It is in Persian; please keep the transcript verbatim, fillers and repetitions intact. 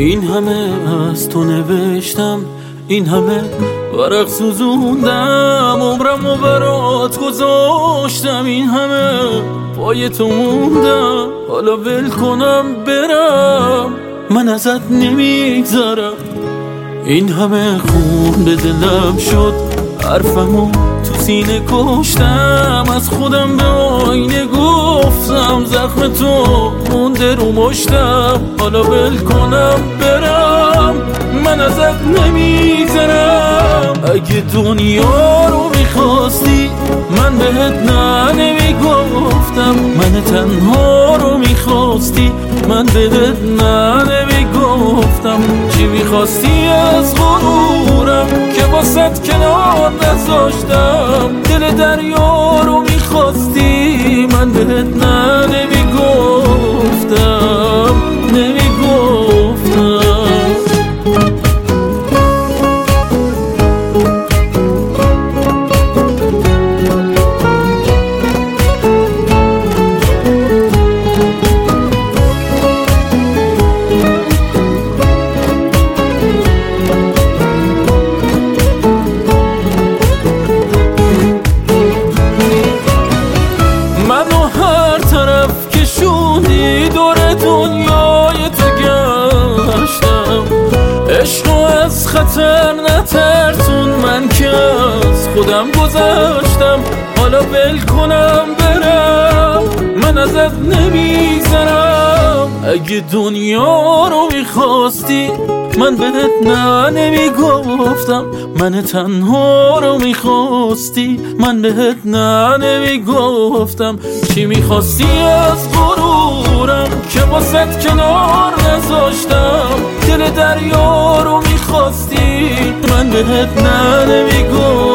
این همه از تو نوشتم، این همه ورق سوزوندم، عمرم و برات گذاشتم، این همه پای تو موندم. حالا ول کنم برم، من ازت نمیگذرم. این همه خون به دلم شد، حرفمو تو سینه کشتم، از خودم به آینه گفتم زخم تو مونده رو مشتم. حالا ول کنم برم، من ازت نمیگذرم. اگه دنیا رو میخواستی من بهت نه نمیگفتم، من تنها رو میخواستی من بهت نه نمیگفتم. چی میخواستی از غرورم که واسط کنار نذاشتم؟ دل دریا رو میخواستی من بهت نه نمیگفتم، نمیگفتم. خطر نترسون، من که از خودم گذاشتم. حالا ول کنم برم، من ازت نمیگذرم. اگه دنیا رو میخواستی من بهت نه نمیگفتم، من تنها رو میخواستی من بهت نه نمیگفتم. چی میخواستی از غرورم که واسط کنار نذاشتم؟ دل دریا رو میخواستی من بهت نه نمیگفتم.